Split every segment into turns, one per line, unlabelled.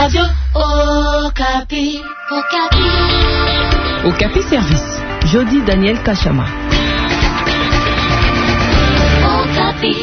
Radio Okapi.
Okapi Service. Jody Daniel Kachama.
Okapi.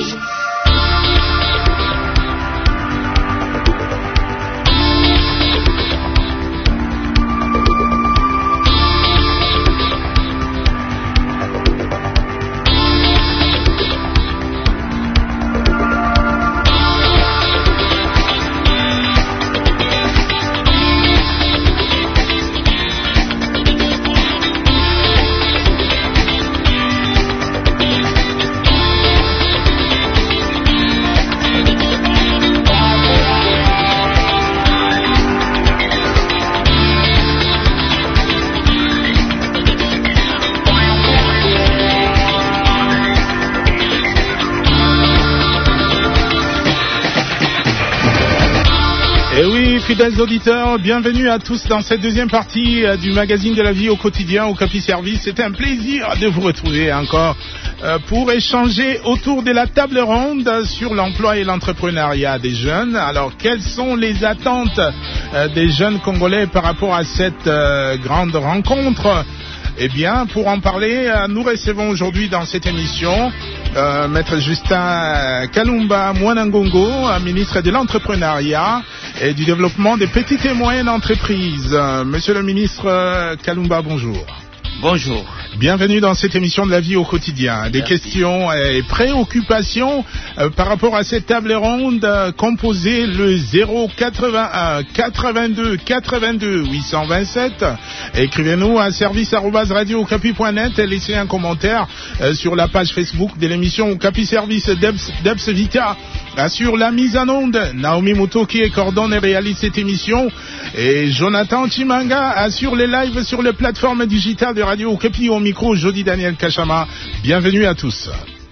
Fidèles auditeurs, bienvenue à tous dans cette deuxième partie du magazine de la vie au quotidien au Okapi Service. C'est un plaisir de vous retrouver encore pour échanger autour de la table ronde sur l'emploi et l'entrepreneuriat des jeunes. Alors, quelles sont les attentes des jeunes Congolais par rapport à cette grande rencontre? Eh bien, pour en parler, nous recevons aujourd'hui dans cette émission Maître Justin Kalumba Mwanangongo, ministre de l'entrepreneuriat et du développement des petites et moyennes entreprises. Monsieur le ministre Kalumba, bonjour.
Bonjour.
Bienvenue dans cette émission de la vie au quotidien. Des questions et préoccupations par rapport à cette table ronde. Composez le 081 82 82 827. Écrivez-nous à service@radiookapi.net et laissez un commentaire sur la page Facebook de l'émission Okapi Service. Debs Vita assure la mise en onde. Naomi Mutoki coordonne et réalise cette émission. Et Jonathan Chimanga assure les lives sur les plateformes digitales de Radio Okapi. Au micro, Jody Daniel Kachama. Bienvenue à tous.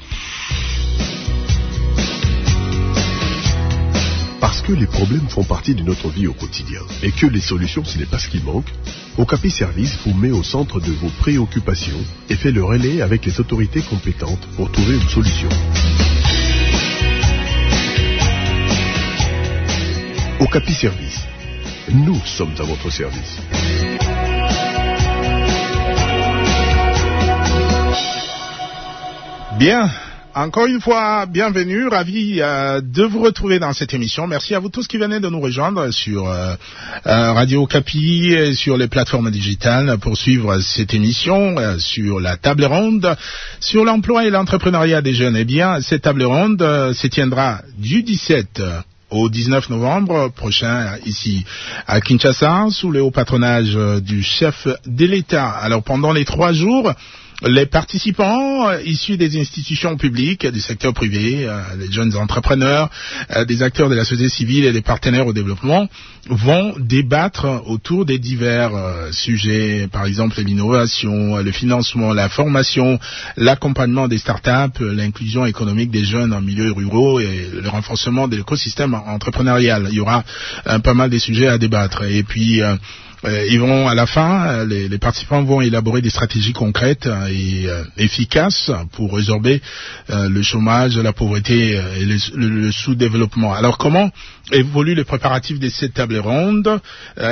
Parce que les problèmes font partie de notre vie au quotidien et que les solutions, ce n'est pas ce qui manque, Okapi Service vous met au centre de vos préoccupations et fait le relais avec les autorités compétentes pour trouver une solution. Okapi Service. Nous sommes à votre service.
Bien, encore une fois, bienvenue, ravi de vous retrouver dans cette émission. Merci à vous tous qui venez de nous rejoindre sur Radio Okapi et sur les plateformes digitales pour suivre cette émission sur la table ronde sur l'emploi et l'entrepreneuriat des jeunes. Eh bien, cette table ronde se tiendra du 17 au 19 novembre prochain, ici à Kinshasa, sous le haut patronage du chef de l'État. Alors, pendant les 3 jours, les participants issus des institutions publiques, du secteur privé, les jeunes entrepreneurs, des acteurs de la société civile et des partenaires au développement vont débattre autour des divers sujets, par exemple l'innovation, le financement, la formation, l'accompagnement des startups, l'inclusion économique des jeunes en milieu ruraux et le renforcement de l'écosystème entrepreneurial. Il y aura pas mal de sujets à débattre. Et puis ils vont à la fin, les participants vont élaborer des stratégies concrètes et efficaces pour résorber le chômage, la pauvreté et le sous-développement. Alors comment évoluent les préparatifs de cette table ronde?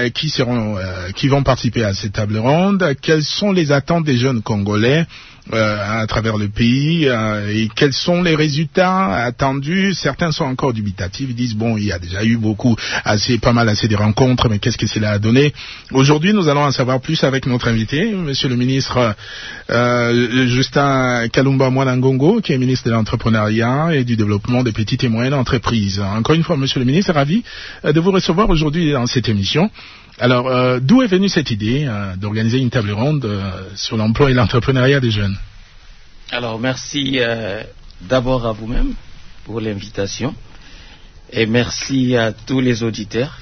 Qui vont participer à cette table ronde? Quelles sont les attentes des jeunes Congolais à travers le pays et quels sont les résultats attendus? Certains sont encore dubitatifs, ils disent bon, il y a déjà eu pas mal de rencontres, mais qu'est-ce que cela a donné? Aujourd'hui, nous allons en savoir plus avec notre invité, monsieur le ministre Justin Kalumba Mwanangongo, qui est ministre de l'entrepreneuriat et du développement des petites et moyennes entreprises. Encore une fois, monsieur le ministre, ravi de vous recevoir aujourd'hui dans cette émission. Alors, d'où est venue cette idée d'organiser une table ronde sur l'emploi et l'entrepreneuriat des jeunes?
Alors, merci d'abord à vous-même pour l'invitation et merci à tous les auditeurs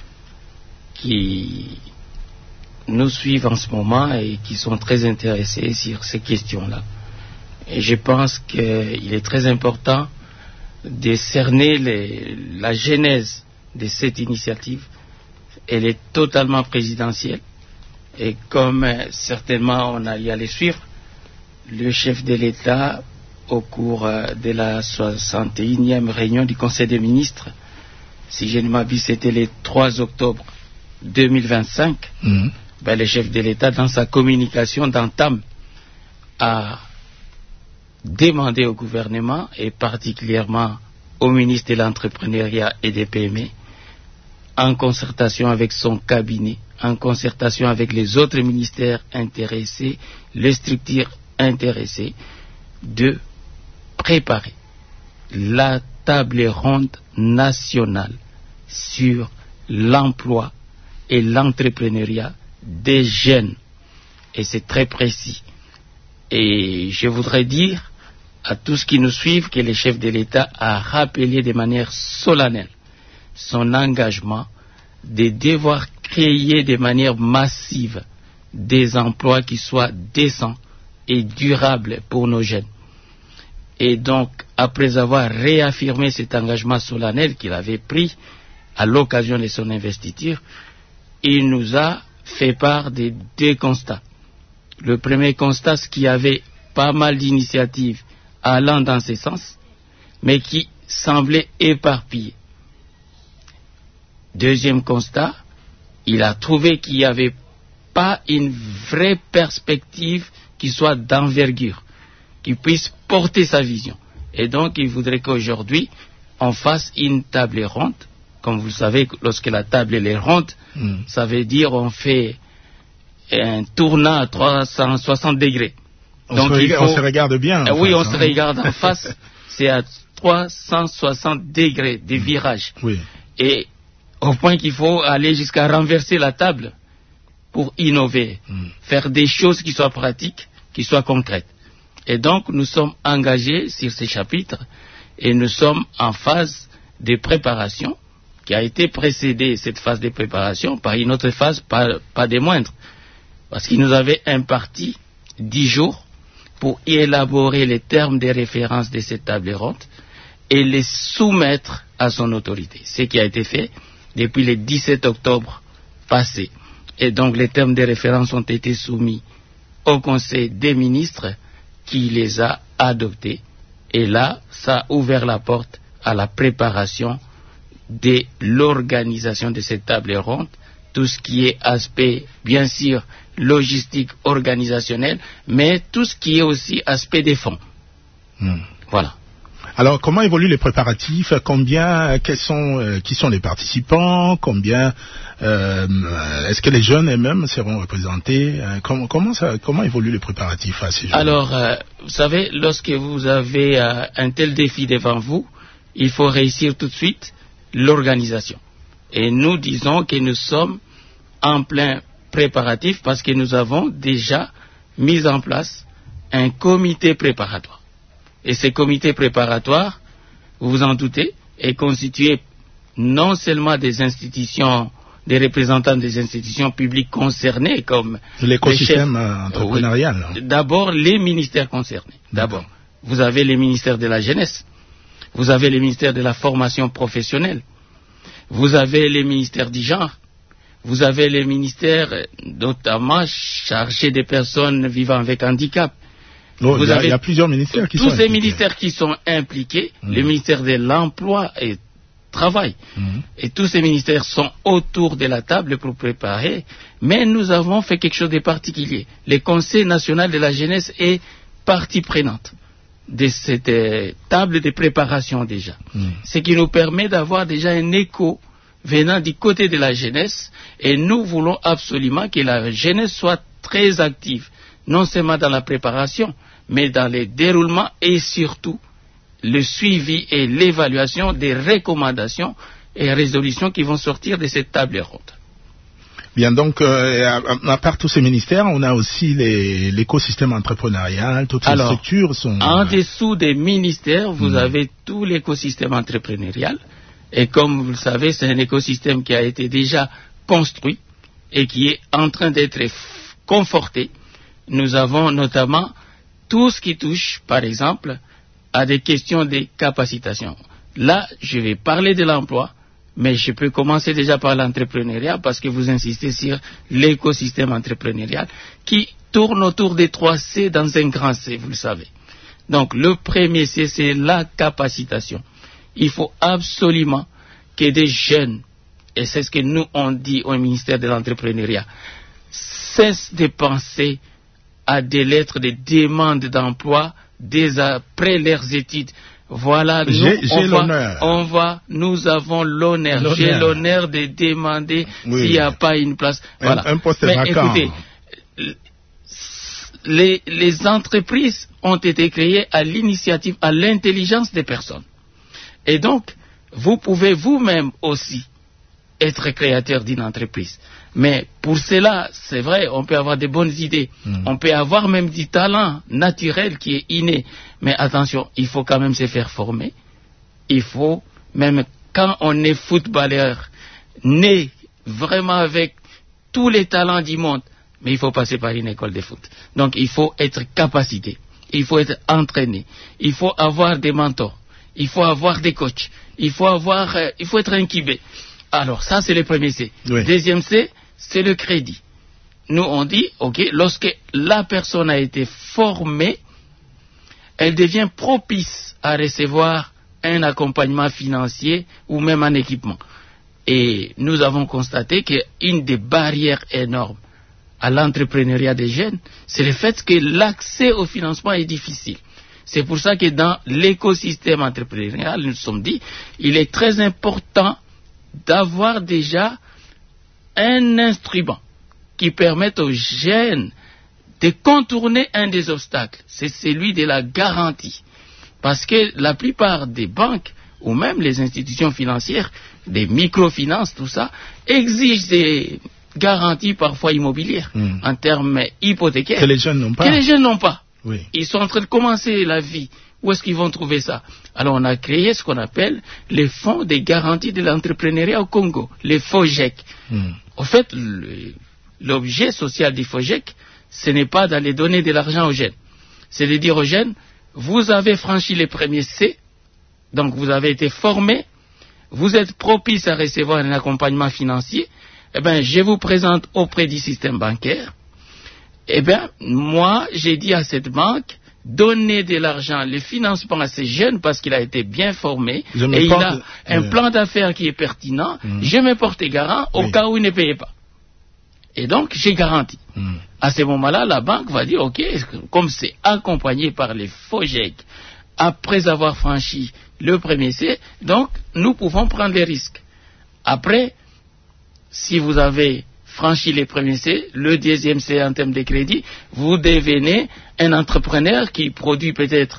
qui nous suivent en ce moment et qui sont très intéressés sur ces questions-là. Et je pense qu'il est très important de cerner la genèse de cette initiative. Elle est totalement présidentielle et comme certainement on a y aller suivre, le chef de l'État au cours de la 61e réunion du Conseil des ministres, si je ne m'abuse, c'était le 3 octobre 2025, le chef de l'État, dans sa communication d'entame, a demandé au gouvernement, et particulièrement au ministre de l'Entrepreneuriat et des PME, en concertation avec son cabinet, en concertation avec les autres ministères intéressés, les structures intéressées, de préparer la table ronde nationale sur l'emploi et l'entrepreneuriat des jeunes. Et c'est très précis. Et je voudrais dire à tous qui nous suivent que le chef de l'État a rappelé de manière solennelle son engagement de devoir créer de manière massive des emplois qui soient décents et durables pour nos jeunes. Et donc, après avoir réaffirmé cet engagement solennel qu'il avait pris à l'occasion de son investiture, il nous a fait part des deux constats. Le premier constat, c'est qu'il y avait pas mal d'initiatives allant dans ce sens, mais qui semblaient éparpillées. Deuxième constat, il a trouvé qu'il n'y avait pas une vraie perspective qui soit d'envergure, qui puisse porter sa vision. Et donc, il voudrait qu'aujourd'hui, on fasse une table ronde. Comme vous le savez, lorsque la table est ronde, ça veut dire on fait un tournant à 360 degrés.
On se regarde bien.
Oui, on se regarde en face. C'est à 360 degrés de virage.
Oui.
Et au point qu'il faut aller jusqu'à renverser la table pour innover, faire des choses qui soient pratiques, qui soient concrètes. Et donc, nous sommes engagés sur ces chapitres et nous sommes en phase de préparation qui a été précédée, cette phase de préparation, par une autre phase, pas des moindres. Parce qu'il nous avait imparti 10 jours pour élaborer les termes de référence de cette table ronde et les soumettre à son autorité. Ce qui a été fait depuis le 17 octobre passé. Et donc les termes de référence ont été soumis au Conseil des ministres qui les a adoptés. Et là, ça a ouvert la porte à la préparation de l'organisation de cette table ronde, tout ce qui est aspect, bien sûr, logistique, organisationnel, mais tout ce qui est aussi aspect des fonds. Voilà.
Alors, comment évoluent les préparatifs? Qui sont les participants? Est-ce que les jeunes eux-mêmes seront représentés? Comment évoluent les préparatifs à ces jours?
Alors, vous savez, lorsque vous avez un tel défi devant vous, il faut réussir tout de suite l'organisation. Et nous disons que nous sommes en plein préparatif parce que nous avons déjà mis en place un comité préparatoire. Et ce comité préparatoire, vous vous en doutez, est constitué non seulement des institutions, des représentants des institutions publiques concernées comme
l'écosystème entrepreneurial.
D'abord, les ministères concernés. D'abord, vous avez les ministères de la jeunesse, vous avez les ministères de la formation professionnelle, vous avez les ministères du genre, vous avez les ministères notamment chargés des personnes vivant avec handicap.
Il y a plusieurs ministères qui sont impliqués.
Tous ces ministères qui sont impliqués, le ministère de l'Emploi et Travail, et tous ces ministères sont autour de la table pour préparer, mais nous avons fait quelque chose de particulier. Le Conseil national de la jeunesse est partie prenante de cette table de préparation déjà. Ce qui nous permet d'avoir déjà un écho venant du côté de la jeunesse, et nous voulons absolument que la jeunesse soit très active, non seulement dans la préparation, mais dans le déroulement et surtout le suivi et l'évaluation des recommandations et résolutions qui vont sortir de cette table ronde.
Bien, donc, à part tous ces ministères, on a aussi l'écosystème entrepreneurial, toutes ces structures sont...
En dessous des ministères, vous avez tout l'écosystème entrepreneurial, et comme vous le savez, c'est un écosystème qui a été déjà construit et qui est en train d'être conforté. Nous avons notamment tout ce qui touche, par exemple, à des questions de capacitation. Là, je vais parler de l'emploi, mais je peux commencer déjà par l'entrepreneuriat parce que vous insistez sur l'écosystème entrepreneurial qui tourne autour des 3 C dans un grand C, vous le savez. Donc, le premier C, c'est la capacitation. Il faut absolument que des jeunes et c'est ce que nous on dit au ministère de l'entrepreneuriat, cesse de penser à des lettres de demande d'emploi dès après leurs études. Voilà, nous avons l'honneur. J'ai l'honneur de demander s'il n'y a pas une place. Voilà.
Un poste vacant.
Écoutez, les entreprises ont été créées à l'initiative, à l'intelligence des personnes. Et donc, vous pouvez vous-même aussi être créateur d'une entreprise. Mais pour cela, c'est vrai, on peut avoir des bonnes idées. On peut avoir même du talent naturel qui est inné. Mais attention, il faut quand même se faire former. Il faut, même quand on est footballeur, né vraiment avec tous les talents du monde, mais il faut passer par une école de foot. Donc il faut être capacité, il faut être entraîné, il faut avoir des mentors, il faut avoir des coachs, il faut être incubé. Alors ça c'est le premier C.
Oui.
Deuxième C, c'est le crédit. Nous on dit, ok, lorsque la personne a été formée, elle devient propice à recevoir un accompagnement financier ou même un équipement. Et nous avons constaté qu'une des barrières énormes à l'entrepreneuriat des jeunes, c'est le fait que l'accès au financement est difficile. C'est pour ça que dans l'écosystème entrepreneurial, nous nous sommes dit, il est très important d'avoir déjà un instrument qui permette aux jeunes de contourner un des obstacles. C'est celui de la garantie. Parce que la plupart des banques, ou même les institutions financières, des microfinances, tout ça, exigent des garanties parfois immobilières, en termes hypothécaires.
Que les jeunes n'ont pas. Oui.
Ils sont en train de commencer la vie. Où est-ce qu'ils vont trouver ça? Alors on a créé ce qu'on appelle les fonds de garantie de l'entrepreneuriat au Congo, les FOGEC. En fait, l'objet social du FOGEC, ce n'est pas d'aller donner de l'argent aux jeunes. C'est de dire aux jeunes, vous avez franchi les premiers C, donc vous avez été formés, vous êtes propice à recevoir un accompagnement financier, eh bien, je vous présente auprès du système bancaire. Eh bien, moi, j'ai dit à cette banque, donnez de l'argent, le financement à ces jeunes parce qu'il a été bien formé et il a un plan d'affaires qui est pertinent. Je me porte garant au cas où il ne payait pas. Et donc, j'ai garanti. À ce moment-là, la banque va dire, OK, comme c'est accompagné par les FOGEC, après avoir franchi le premier C, donc, nous pouvons prendre les risques. Après, si vous avez franchi les premiers C, le deuxième C en termes de crédit, vous devenez un entrepreneur qui produit peut-être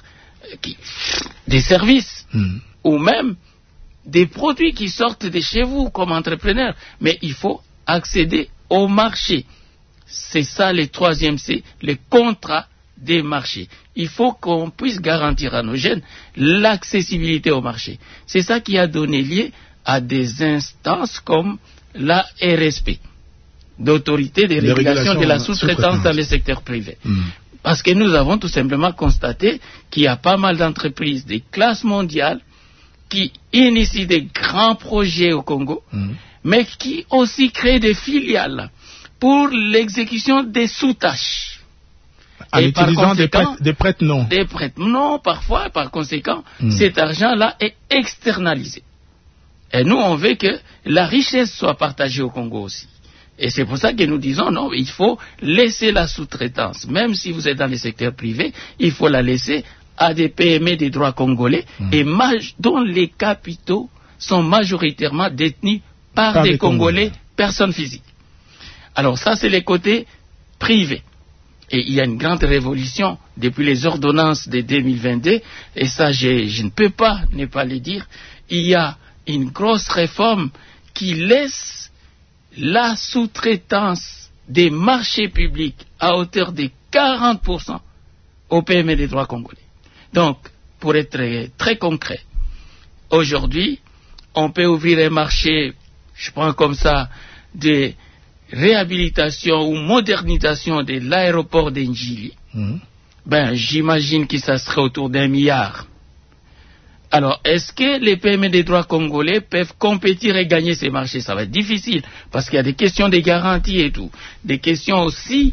des services ou même des produits qui sortent de chez vous comme entrepreneur. Mais il faut accéder au marché. C'est ça le troisième C, le contrat des marchés. Il faut qu'on puisse garantir à nos jeunes l'accessibilité au marché. C'est ça qui a donné lieu à des instances comme la RSP, d'autorité de régulation de la sous-traitance dans le secteur privé. Parce que nous avons tout simplement constaté qu'il y a pas mal d'entreprises de classe mondiale qui initient des grands projets au Congo, mais qui aussi créent des filiales pour l'exécution des sous-tâches.
En utilisant des prête-noms.
Des prête-noms, parfois, par conséquent, cet argent-là est externalisé. Et nous, on veut que la richesse soit partagée au Congo aussi. Et c'est pour ça que nous disons, non, il faut laisser la sous-traitance. Même si vous êtes dans le secteur privé, il faut la laisser à des PME des droits congolais et dont les capitaux sont majoritairement détenus par des Congolais, personnes physiques. Alors ça, c'est les côtés privés. Et il y a une grande révolution depuis les ordonnances de 2022, et ça, je ne peux pas ne pas le dire. Il y a une grosse réforme qui laisse la sous-traitance des marchés publics à hauteur de 40% aux PME des droits congolais. Donc, pour être très concret, aujourd'hui, on peut ouvrir un marché, je prends comme ça, de réhabilitation ou modernisation de l'aéroport d'Njili. Ben, j'imagine que ça serait autour d'1 milliard. Alors, est-ce que les PME des droits congolais peuvent compétir et gagner ces marchés? Ça va être difficile, parce qu'il y a des questions de garantie et tout, des questions aussi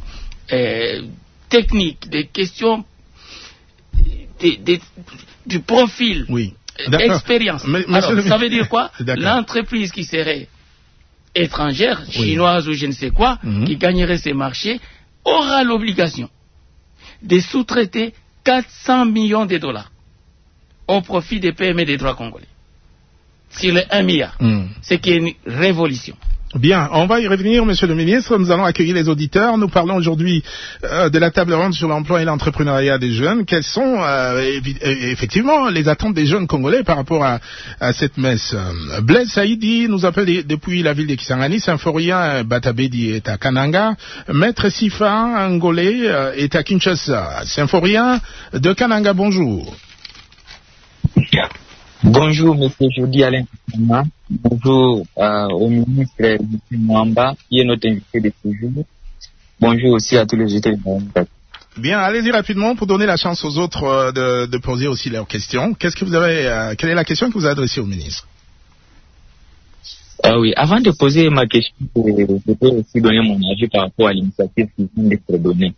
techniques, des questions du profil, expérience. Alors, ça veut dire quoi? L'entreprise qui serait étrangère, chinoise ou je ne sais quoi, qui gagnerait ces marchés, aura l'obligation de sous-traiter 400 millions de dollars au profit des PME des droits congolais. Sur les 1 milliard. Ce qui est une révolution.
Bien, on va y revenir, monsieur le ministre. Nous allons accueillir les auditeurs. Nous parlons aujourd'hui de la table ronde sur l'emploi et l'entrepreneuriat des jeunes. Quelles sont effectivement les attentes des jeunes congolais par rapport à cette messe? Blaise Saïdi nous appelle depuis la ville de Kisangani. Symphorien Batabedi est à Kananga. Maître Sifa Angolais est à Kinshasa. Symphorien de Kananga, bonjour.
Bonjour, monsieur Jody Alain. Bonjour au ministre M. Mwamba, qui est notre invité de ce jour. Bonjour aussi à tous les auditeurs.
Bien, allez-y rapidement pour donner la chance aux autres de poser aussi leurs questions. Qu'est-ce que vous avez, quelle est la question que vous avez adressée au ministre?
Oui, avant de poser ma question, je peux aussi donner mon avis par rapport à l'initiative qui vient d'être donnée.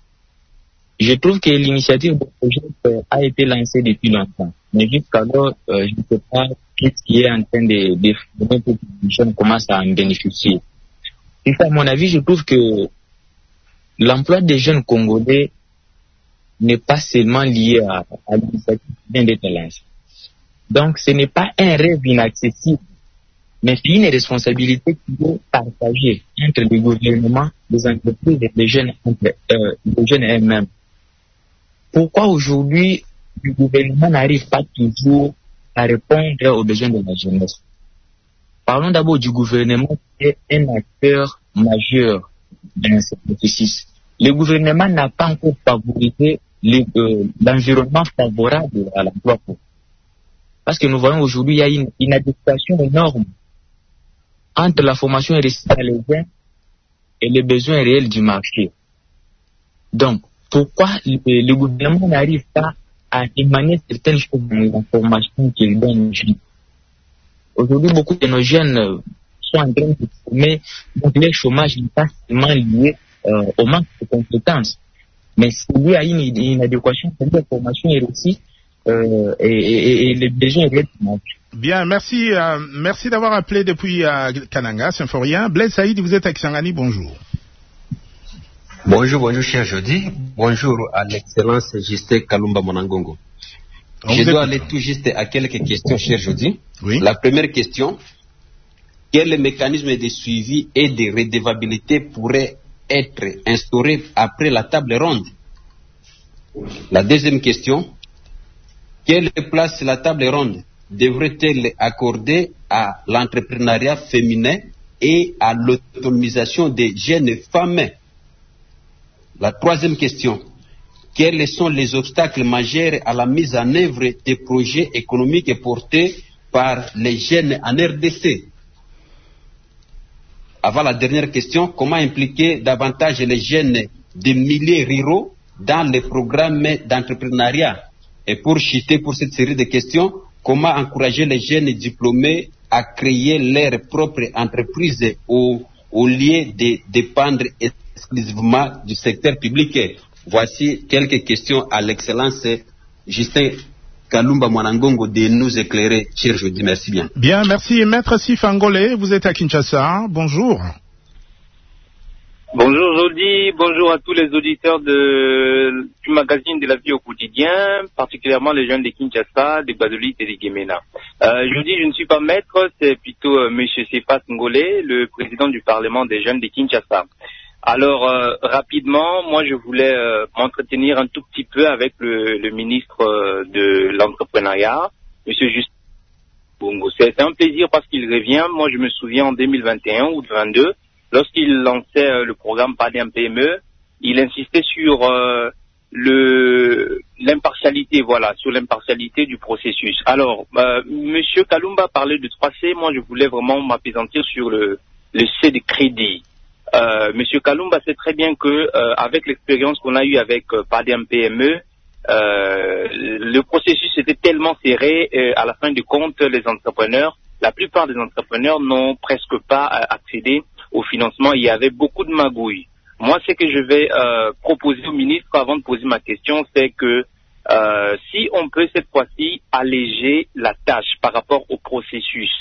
Je trouve que l'initiative de projet a été lancée depuis longtemps. Mais jusqu'alors, je ne sais pas ce qui est en train de faire pour que les jeunes commencent à en bénéficier. Et à mon avis, je trouve que l'emploi des jeunes Congolais n'est pas seulement lié à l'initiative qui vient d'être lancée. Donc, ce n'est pas un rêve inaccessible, mais c'est une responsabilité qui est partagée entre les gouvernements, les entreprises et les jeunes eux-mêmes. Pourquoi aujourd'hui le gouvernement n'arrive pas toujours à répondre aux besoins de la jeunesse? Parlons d'abord du gouvernement qui est un acteur majeur dans ce processus. Le gouvernement n'a pas encore favorisé l'environnement favorable à l'emploi. Parce que nous voyons aujourd'hui, il y a une inadéquation énorme entre la formation réussie par les jeunes et les besoins réels du marché. Donc, pourquoi le gouvernement n'arrive pas à émaner certaines choses dans les informations qu'il donne aux jeunes? Aujourd'hui, beaucoup de nos jeunes sont en train de se former, donc le chômage n'est pas seulement lié au manque de compétences, mais c'est lié à une inadéquation entre la formation réussie et les besoins réels du marché.
Bien, merci d'avoir appelé depuis Kananga, Symphorien. Blaise Saïd, vous êtes à Kisangani, bonjour.
Bonjour, cher Jody. Bonjour à l'excellence Justin Kalumba Monangongo. Je dois aller tout juste à quelques questions, cher Jody.
Oui.
La première question, quel mécanisme de suivi et de redevabilité pourrait être instauré après la table ronde? La deuxième question, quelle place la table ronde devrait-elle accorder à l'entrepreneuriat féminin et à l'autonomisation des jeunes femmes? La troisième question, quels sont les obstacles majeurs à la mise en œuvre des projets économiques portés par les jeunes en RDC? Avant la dernière question, comment impliquer davantage les jeunes des milieux ruraux dans les programmes d'entrepreneuriat? Et pour chuter pour cette série de questions, comment encourager les jeunes diplômés à créer leur propre entreprise au lieu de dépendre exclusivement du secteur public? Voici quelques questions à l'excellence Justin Kalumba Mwanangongo de nous éclairer, cher Jody. Merci bien.
Bien, merci. Maître Sifangolé, vous êtes à Kinshasa. Bonjour.
Bonjour Jody, bonjour à tous les auditeurs du magazine de la vie au quotidien, particulièrement les jeunes de Kinshasa, de Guadeloupe et de Guémena. Jody, je ne suis pas maître, c'est plutôt monsieur Sefa Ngolé, le président du Parlement des jeunes de Kinshasa. Alors, rapidement, moi je voulais m'entretenir un tout petit peu avec le ministre de l'entrepreneuriat, monsieur Justin Bongo. C'est un plaisir parce qu'il revient. Moi je me souviens en 2021 ou 2022, lorsqu'il lançait le programme PADEM PME, il insistait sur l'impartialité, sur l'impartialité du processus. Alors, monsieur Kalumba parlait de 3C, moi je voulais vraiment m'appesantir sur le C de crédit. Monsieur Kalumba sait très bien que avec l'expérience qu'on a eue avec PADEM PME, le processus était tellement serré, à la fin du compte, la plupart des entrepreneurs n'ont presque pas accédé au financement. Il y avait beaucoup de magouilles. Moi, ce que je vais proposer au ministre avant de poser ma question, c'est que si on peut cette fois-ci alléger la tâche par rapport au processus,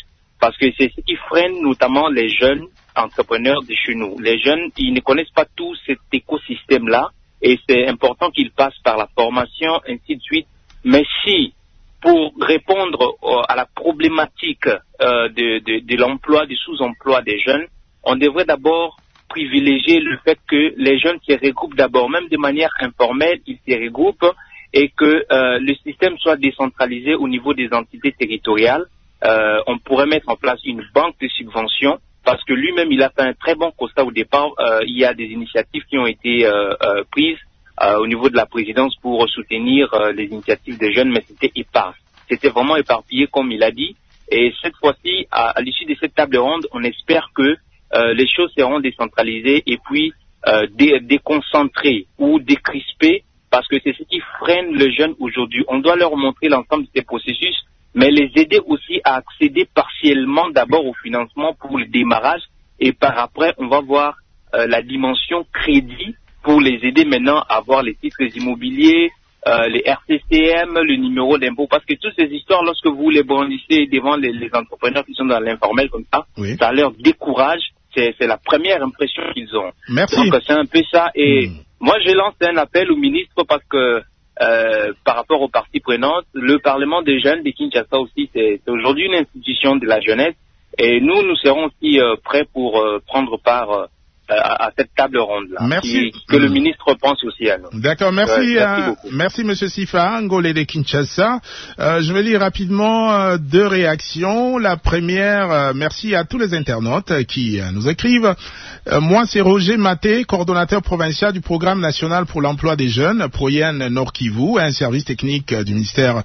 parce que c'est ce qui freine notamment les jeunes entrepreneurs de chez nous. Les jeunes, ils ne connaissent pas tout cet écosystème-là et c'est important qu'ils passent par la formation, ainsi de suite. Mais si, pour répondre à la problématique de l'emploi, du sous-emploi des jeunes, on devrait d'abord privilégier le fait que les jeunes se regroupent d'abord, même de manière informelle, ils se regroupent et que le système soit décentralisé au niveau des entités territoriales. On pourrait mettre en place une banque de subventions parce que lui-même, il a fait un très bon constat au départ. Il y a des initiatives qui ont été prises au niveau de la présidence pour soutenir les initiatives des jeunes, mais c'était épars. C'était vraiment éparpillé, comme il a dit. Et cette fois-ci, à l'issue de cette table ronde, on espère que les choses seront décentralisées et puis déconcentrées ou décrispées, parce que c'est ce qui freine les jeunes aujourd'hui. On doit leur montrer l'ensemble de ces processus, mais les aider aussi à accéder partiellement d'abord au financement pour le démarrage, et par après, on va voir la dimension crédit pour les aider maintenant à avoir les titres immobiliers, les RCCM, le numéro d'impôt, parce que toutes ces histoires, lorsque vous les brandissez devant les entrepreneurs qui sont dans l'informel comme ça, oui, ça leur décourage. C'est la première impression qu'ils ont.
Merci.
Donc c'est un peu ça. Et moi, je lance un appel au ministre parce que par rapport aux parties prenantes, le Parlement des jeunes de Kinshasa aussi, c'est aujourd'hui une institution de la jeunesse. Et nous serons aussi prêts pour prendre part à cette table ronde-là.
Merci.
Que le ministre pense aussi à nous.
D'accord, merci.
Merci
Monsieur Sifa, Ngolé de Kinshasa. Je vais lire rapidement deux réactions. La première, merci à tous les internautes qui nous écrivent. Moi, c'est Roger Maté, coordonnateur provincial du programme national pour l'emploi des jeunes, Proyen Nord Kivu, un service technique du ministère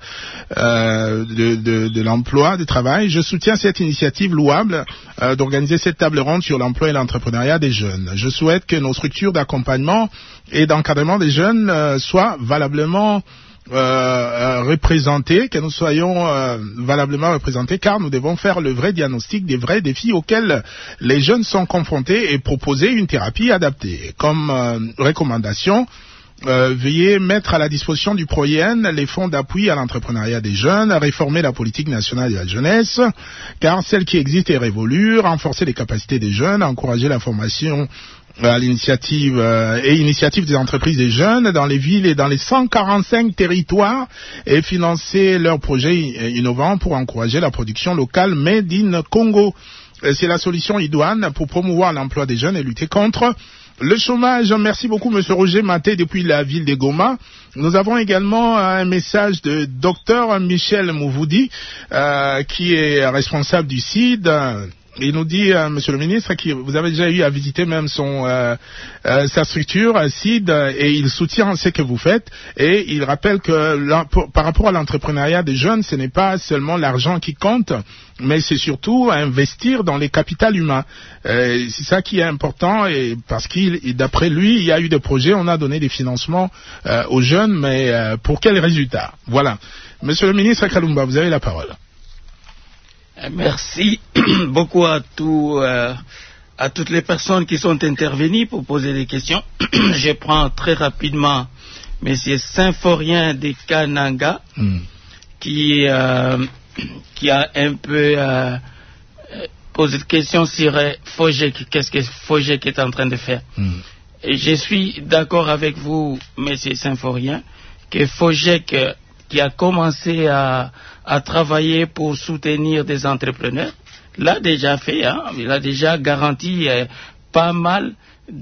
de l'emploi, du travail. Je soutiens cette initiative louable d'organiser cette table ronde sur l'emploi et l'entrepreneuriat des jeunes. Je souhaite que nos structures d'accompagnement et d'encadrement des jeunes soient valablement représentées, que nous soyons valablement représentés, car nous devons faire le vrai diagnostic des vrais défis auxquels les jeunes sont confrontés et proposer une thérapie adaptée. Comme recommandation, veuillez mettre à la disposition du Proyen les fonds d'appui à l'entrepreneuriat des jeunes, réformer la politique nationale de la jeunesse, car celle qui existe est révolue, renforcer les capacités des jeunes, encourager la formation à l'initiative initiative des entreprises des jeunes dans les villes et dans les 145 territoires et financer leurs projets innovants pour encourager la production locale Made in Congo. C'est la solution idoine pour promouvoir l'emploi des jeunes et lutter contre le chômage. Merci beaucoup, Monsieur Roger Maté, depuis la ville de Goma. Nous avons également un message de Dr Michel Mouvoudi, qui est responsable du CID. Il nous dit, Monsieur le ministre, que vous avez déjà eu à visiter même sa structure, CID, et il soutient ce que vous faites. Et il rappelle que par rapport à l'entrepreneuriat des jeunes, ce n'est pas seulement l'argent qui compte, mais c'est surtout investir dans les capitaux humains. C'est ça qui est important, et parce qu'il, d'après lui, il y a eu des projets, on a donné des financements aux jeunes, mais pour quels résultats? Voilà. Monsieur le ministre Kalumba, vous avez la parole.
Merci beaucoup à toutes les personnes qui sont intervenues pour poser des questions. Je prends très rapidement M. Symphorien de Kananga, qui a un peu posé des questions sur FOGEC. Qu'est-ce que FOGEC est en train de faire? Et je suis d'accord avec vous, M. Symphorien, que FOGEC, qui a commencé à travailler pour soutenir des entrepreneurs, l'a déjà fait, il a déjà garanti pas mal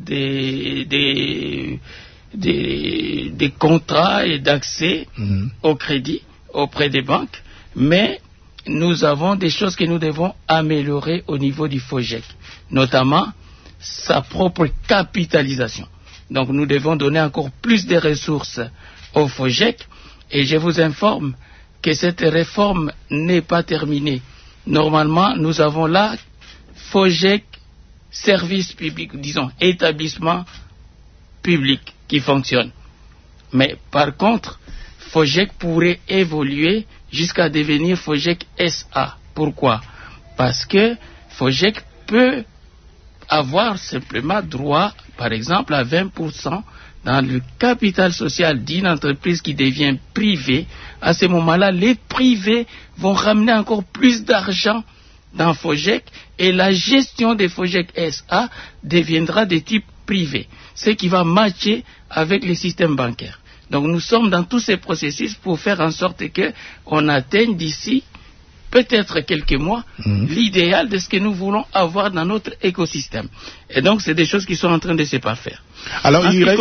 des contrats et d'accès au crédit auprès des banques, mais nous avons des choses que nous devons améliorer au niveau du FOGEC, notamment sa propre capitalisation. Donc nous devons donner encore plus de ressources au FOGEC. Et je vous informe que cette réforme n'est pas terminée. Normalement, nous avons là FOGEC, service public, disons, établissement public qui fonctionne. Mais par contre, FOGEC pourrait évoluer jusqu'à devenir FOGEC SA. Pourquoi? Parce que FOGEC peut avoir simplement droit, par exemple, à 20% dans le capital social d'une entreprise qui devient privée. À ce moment-là, les privés vont ramener encore plus d'argent dans FOGEC et la gestion des FOGEC SA deviendra de type privé, ce qui va matcher avec les systèmes bancaires. Donc nous sommes dans tous ces processus pour faire en sorte qu'on atteigne d'ici peut-être quelques mois l'idéal de ce que nous voulons avoir dans notre écosystème. Et donc c'est des choses qui sont en train de se parfaire.
Alors il est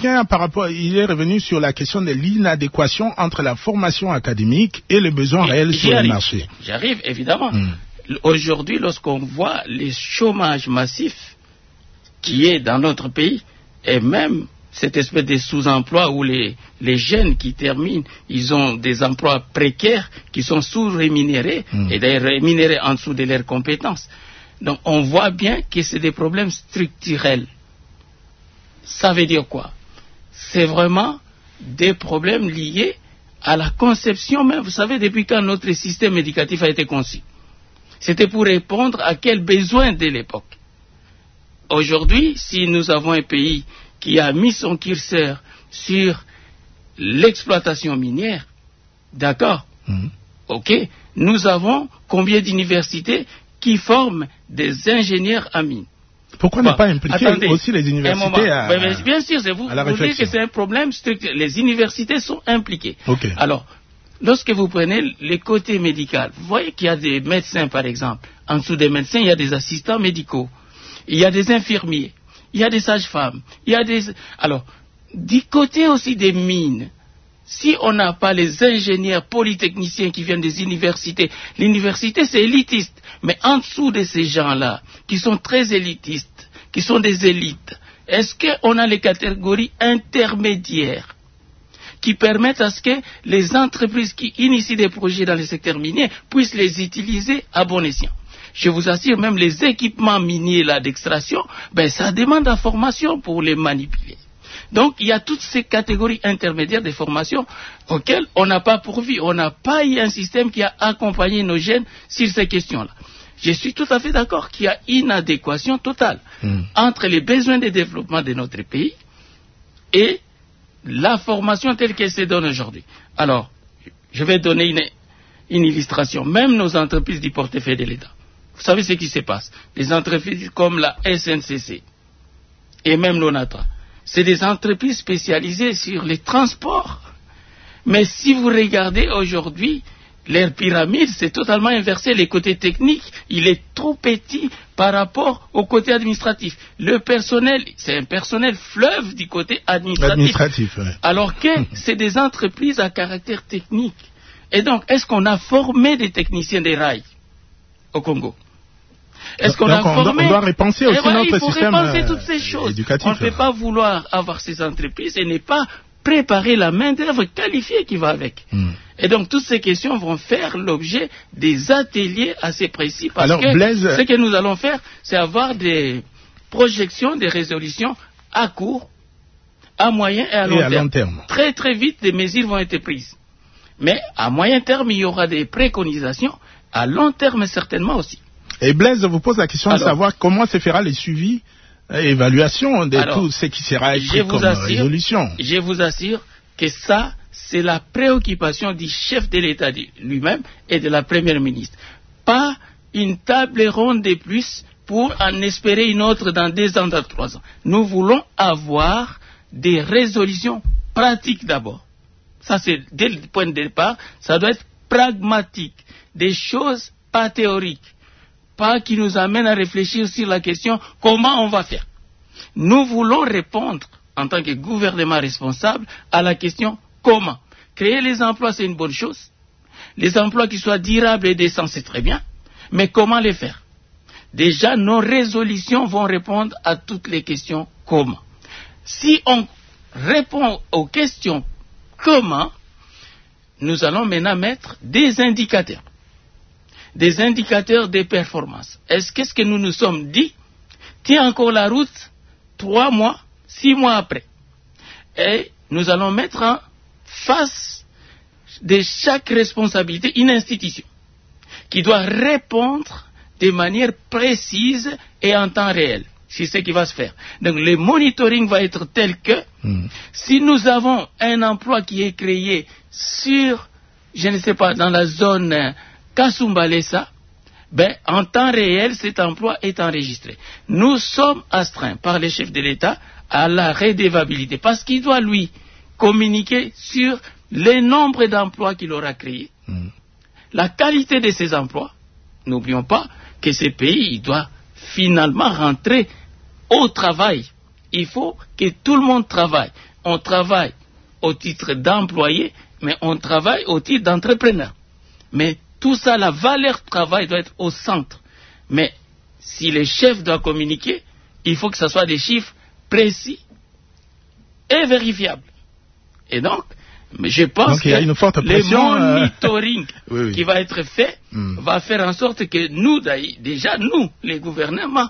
revenu sur la question de l'inadéquation entre la formation académique et les besoins réels sur le marché.
J'arrive, évidemment. Aujourd'hui, lorsqu'on voit le chômage massif qui est dans notre pays, et même cette espèce de sous-emploi où les jeunes qui terminent, ils ont des emplois précaires qui sont sous-rémunérés et d'ailleurs rémunérés en dessous de leurs compétences. Donc on voit bien que c'est des problèmes structurels. Ça veut dire quoi? C'est vraiment des problèmes liés à la conception même. Vous savez, depuis quand notre système éducatif a été conçu? C'était pour répondre à quels besoins de l'époque. Aujourd'hui, si nous avons un pays qui a mis son curseur sur l'exploitation minière, d'accord, ok, nous avons combien d'universités qui forment des ingénieurs en mine?
Pourquoi ne pas impliquer aussi les universités
bien sûr, vous dites que c'est un problème structurel. Les universités sont impliquées.
Okay.
Alors, lorsque vous prenez le côté médical, vous voyez qu'il y a des médecins, par exemple. En dessous des médecins, il y a des assistants médicaux. Il y a des infirmiers. Il y a des sages-femmes. Alors, du côté aussi des mines, si on n'a pas les ingénieurs polytechniciens qui viennent des universités, l'université c'est élitiste. Mais en dessous de ces gens-là, qui sont très élitistes, qui sont des élites, est-ce qu'on a les catégories intermédiaires qui permettent à ce que les entreprises qui initient des projets dans le secteur minier puissent les utiliser à bon escient? Je vous assure, même les équipements miniers là d'extraction, ça demande la formation pour les manipuler. Donc, il y a toutes ces catégories intermédiaires de formation auxquelles on n'a pas pourvu. On n'a pas eu un système qui a accompagné nos jeunes sur ces questions-là. Je suis tout à fait d'accord qu'il y a une inadéquation totale entre les besoins de développement de notre pays et la formation telle qu'elle se donne aujourd'hui. Alors, je vais donner une illustration. Même nos entreprises du portefeuille de l'État. Vous savez ce qui se passe. Les entreprises comme la SNCC et même l'ONATRA, c'est des entreprises spécialisées sur les transports. Mais si vous regardez aujourd'hui, leur pyramide, c'est totalement inversé. Le côté technique, il est trop petit par rapport au côté administratif. Le personnel, c'est un personnel fleuve du côté administratif. Ouais. Alors que c'est des entreprises à caractère technique. Et donc, est-ce qu'on a formé des techniciens des rails au Congo? Est-ce qu'on a formé?
On doit repenser aussi notre système éducatif.
Il faut repenser toutes ces choses. On ne peut pas vouloir avoir ces entreprises et ne pas préparer la main-d'œuvre qualifiée qui va avec. Et donc, toutes ces questions vont faire l'objet des ateliers assez précis. Parce que ce que nous allons faire, c'est avoir des projections, des résolutions à court, à moyen et à long terme. Très, très vite, des mesures vont être prises. Mais à moyen terme, il y aura des préconisations. À long terme, certainement aussi.
Et Blaise vous pose la question de savoir comment se fera le suivi et évaluation de tout ce qui sera écrit comme résolution.
Je vous assure que ça, c'est la préoccupation du chef de l'État lui-même et de la première ministre. Pas une table ronde de plus pour en espérer une autre dans 2 ans, dans 3 ans. Nous voulons avoir des résolutions pratiques d'abord. Ça, c'est dès le point de départ, ça doit être pragmatique. Des choses pas théoriques. Pas qui nous amènent à réfléchir sur la question comment on va faire. Nous voulons répondre en tant que gouvernement responsable à la question comment. Créer les emplois, c'est une bonne chose. Les emplois qui soient durables et décents, c'est très bien. Mais comment les faire? Déjà, nos résolutions vont répondre à toutes les questions comment. Si on répond aux questions comment, nous allons maintenant mettre des indicateurs. Des indicateurs de performance. Qu'est-ce que nous nous sommes dit? Tiens encore la route 3 mois, 6 mois après. Et nous allons mettre en face de chaque responsabilité une institution qui doit répondre de manière précise et en temps réel. C'est ce qui va se faire. Donc le monitoring va être tel que si nous avons un emploi qui est créé sur, je ne sais pas, dans la zone Kasumbalesa, ben, en temps réel, cet emploi est enregistré. Nous sommes astreints par les chefs de l'État à la redevabilité, parce qu'il doit, lui, communiquer sur les nombres d'emplois qu'il aura créés, la qualité de ces emplois. N'oublions pas que ce pays doit finalement rentrer au travail. Il faut que tout le monde travaille. On travaille au titre d'employé, mais on travaille au titre d'entrepreneur. Mais tout ça, la valeur travail doit être au centre. Mais si les chefs doivent communiquer, il faut que ce soit des chiffres précis et vérifiables. Et donc, je pense que le monitoring qui va être fait va faire en sorte que nous, déjà nous, les gouvernements,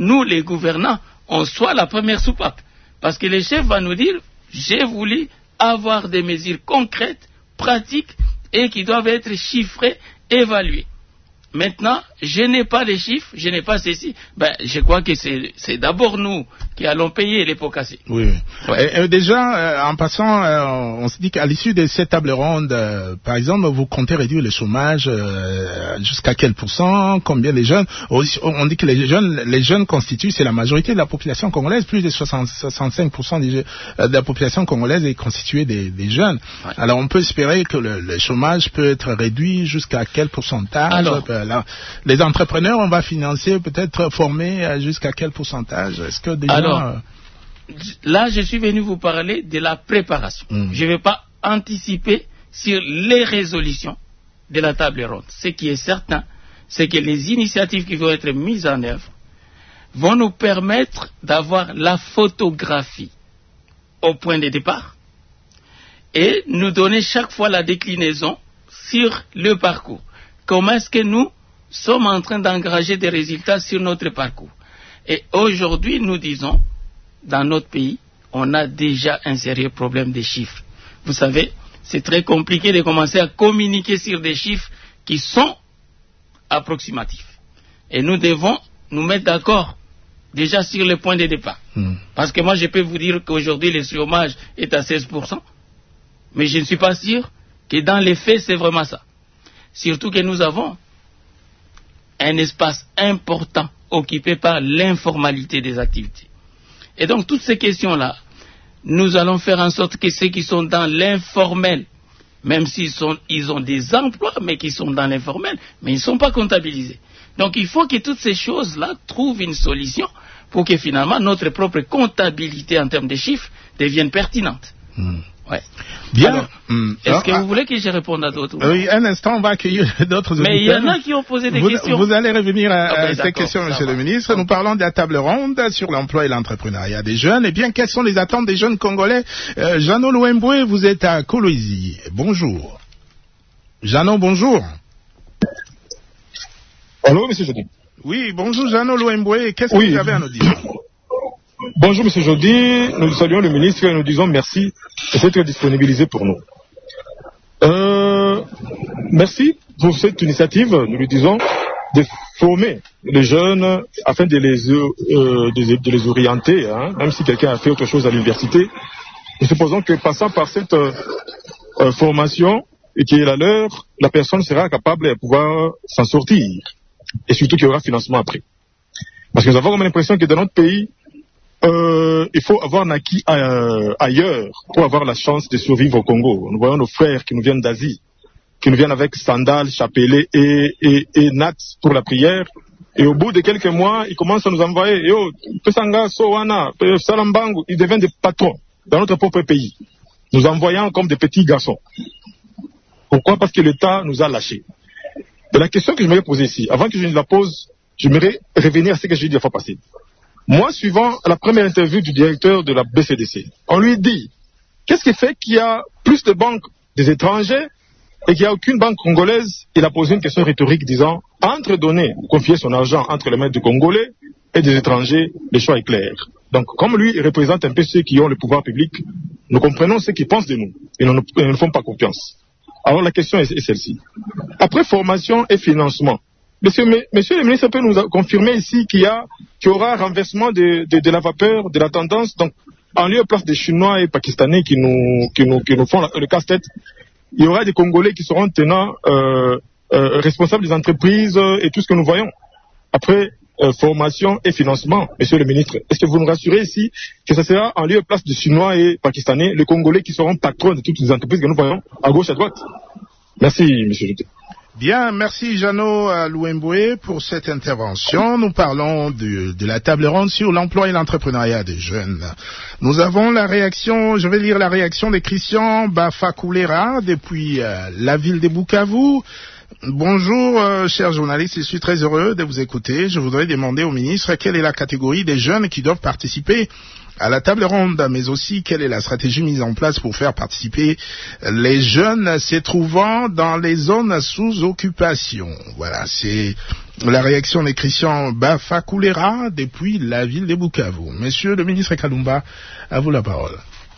on soit la première soupape. Parce que les chefs vont nous dire, j'ai voulu avoir des mesures concrètes, pratiques, et qui doivent être chiffrées, évaluées. Maintenant, je n'ai pas les chiffres, je n'ai pas ceci. Ben, je crois que c'est d'abord nous qui allons payer les pots cassés.
Oui. Ouais. Déjà, en passant, on se dit qu'à l'issue de cette table ronde, par exemple, vous comptez réduire le chômage jusqu'à quel pourcent? Combien les jeunes? On dit que les jeunes constituent, c'est la majorité de la population congolaise. Plus de 65% de la population congolaise est constituée des jeunes. Ouais. Alors, on peut espérer que le chômage peut être réduit jusqu'à quel pourcentage? Alors, les entrepreneurs, on va financer, peut-être former jusqu'à quel pourcentage? Est-ce que déjà...
Alors, là, je suis venu vous parler de la préparation. Je ne vais pas anticiper sur les résolutions de la table ronde. Ce qui est certain, c'est que les initiatives qui vont être mises en œuvre vont nous permettre d'avoir la photographie au point de départ et nous donner chaque fois la déclinaison sur le parcours. Comment est-ce que nous sommes en train d'engager des résultats sur notre parcours? Et aujourd'hui, nous disons, dans notre pays, on a déjà un sérieux problème des chiffres. Vous savez, c'est très compliqué de commencer à communiquer sur des chiffres qui sont approximatifs. Et nous devons nous mettre d'accord déjà sur le point de départ. Parce que moi, je peux vous dire qu'aujourd'hui, le chômage est à 16%, mais je ne suis pas sûr que dans les faits, c'est vraiment ça. Surtout que nous avons un espace important occupé par l'informalité des activités. Et donc, toutes ces questions-là, nous allons faire en sorte que ceux qui sont dans l'informel, même ils ont des emplois, mais qui sont dans l'informel, mais ils ne sont pas comptabilisés. Donc, il faut que toutes ces choses-là trouvent une solution pour que finalement notre propre comptabilité en termes de chiffres devienne pertinente. Ouais.
Bien.
Est-ce que vous voulez que je réponde à d'autres?
Oui, un instant, on va accueillir d'autres auditeurs.
Mais il y en a qui ont posé des questions.
Vous allez revenir à ces questions, Monsieur le ministre. Nous parlons de la table ronde sur l'emploi et l'entrepreneuriat des jeunes. Eh bien, quelles sont les attentes des jeunes Congolais? Jeannot Louemboué, vous êtes à Kolwezi. Bonjour. Jeannot, bonjour.
Allô, Monsieur Jody.
Oui, bonjour Jeannot Louemboué. Qu'est-ce que vous avez à nous dire?
Bonjour Monsieur Jody, nous saluons le ministre et nous disons merci de s'être disponibilisé pour nous. Merci pour cette initiative, nous lui disons, de former les jeunes afin de les orienter, même si quelqu'un a fait autre chose à l'université. Nous supposons que passant par cette formation et qui est la leur, la personne sera capable de pouvoir s'en sortir et surtout qu'il y aura financement après. Parce que nous avons comme l'impression que dans notre pays, il faut avoir un acquis ailleurs pour avoir la chance de survivre au Congo. Nous voyons nos frères qui nous viennent d'Asie, qui nous viennent avec sandales, chapelet et nattes pour la prière. Et au bout de quelques mois, ils commencent à nous envoyer, Pesanga, Sowana, Salambangu, ils deviennent des patrons dans notre propre pays, nous envoyant comme des petits garçons. Pourquoi? Parce que l'État nous a lâchés. Et la question que je m'aimerais poser ici, avant que je ne la pose, j'aimerais revenir à ce que j'ai dit la fois passée. Moi, suivant la première interview du directeur de la BCDC, on lui dit, qu'est-ce qui fait qu'il y a plus de banques des étrangers et qu'il n'y a aucune banque congolaise? Il a posé une question rhétorique disant, confier son argent entre les mains du Congolais et des étrangers, le choix est clair. Donc, comme lui, il représente un peu ceux qui ont le pouvoir public, nous comprenons ce qu'ils pensent de nous et nous ne font pas confiance. Alors, la question est celle-ci. Après formation et financement, Monsieur le ministre peut nous confirmer ici qu'il y aura renversement de la vapeur, de la tendance. Donc, en lieu et place des Chinois et Pakistanais qui nous font le casse-tête, il y aura des Congolais qui seront tenants responsables des entreprises et tout ce que nous voyons. Après, formation et financement, monsieur le ministre, est-ce que vous nous rassurez ici que ce sera en lieu et place de Chinois et Pakistanais, les Congolais qui seront patrons de toutes les entreprises que nous voyons à gauche, à droite? Merci, monsieur Juté.
Bien, merci Jeannot Louemboué pour cette intervention. Nous parlons de la table ronde sur l'emploi et l'entrepreneuriat des jeunes. Nous avons la réaction, je vais lire la réaction de Christian Bafakoulera depuis la ville de Bukavu. Bonjour, chers journalistes, je suis très heureux de vous écouter. Je voudrais demander au ministre quelle est la catégorie des jeunes qui doivent participer à la table ronde, mais aussi quelle est la stratégie mise en place pour faire participer les jeunes se trouvant dans les zones sous occupation. Voilà, c'est la réaction de Christian Bafakoulera depuis la ville de Bukavu. Monsieur le ministre Kalumba, à vous la parole.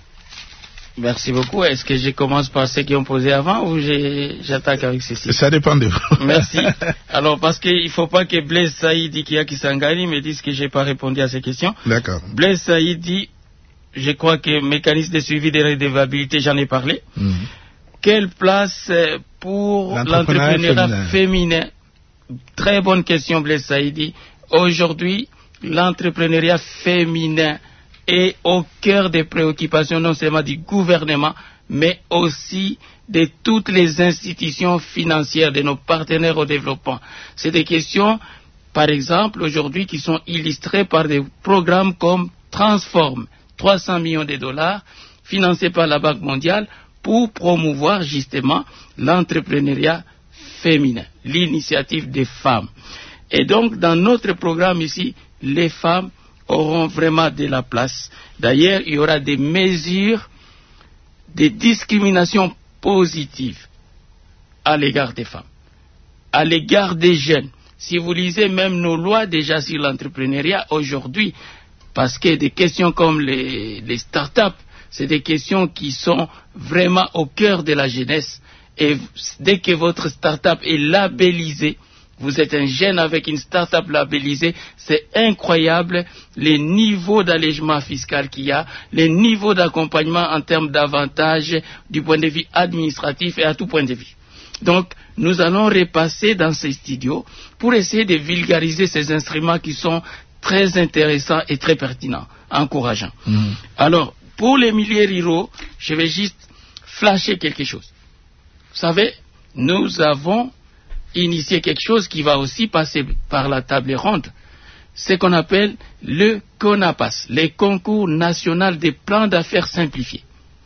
Merci beaucoup. Est-ce que je commence par ceux qui ont posé avant ou j'attaque avec ceci?
Ça dépend de vous.
Merci. Alors, parce qu'il ne faut pas que Blaise Saïdi qui Sangani me dise que je n'ai pas répondu à ces questions.
D'accord.
Blaise Saïdi, je crois que mécanisme de suivi de redevabilité, j'en ai parlé. Quelle place pour l'entrepreneuriat féminin? Très bonne question, Blaise Saïdi. Aujourd'hui, l'entrepreneuriat féminin est au cœur des préoccupations non seulement du gouvernement, mais aussi de toutes les institutions financières, de nos partenaires au développement. C'est des questions, par exemple, aujourd'hui, qui sont illustrées par des programmes comme Transform, 300 millions de dollars, financés par la Banque mondiale, pour promouvoir justement l'entrepreneuriat féminin, l'initiative des femmes. Et donc, dans notre programme ici, les femmes auront vraiment de la place. D'ailleurs, il y aura des mesures de discrimination positive à l'égard des femmes, à l'égard des jeunes. Si vous lisez même nos lois déjà sur l'entrepreneuriat aujourd'hui, parce que des questions comme les start-up, c'est des questions qui sont vraiment au cœur de la jeunesse. Et dès que votre start-up est labellisée, vous êtes un jeune avec une start-up labellisée, c'est incroyable les niveaux d'allègement fiscal qu'il y a, les niveaux d'accompagnement en termes d'avantages du point de vue administratif et à tout point de vue. Donc, nous allons repasser dans ces studios pour essayer de vulgariser ces instruments qui sont très intéressants et très pertinents, encourageants. Alors, pour les milieux ruraux, je vais juste flasher quelque chose. Vous savez, nous avons initier quelque chose qui va aussi passer par la table ronde, ce qu'on appelle le CONAPAS, les concours nationaux des plans d'affaires simplifiés,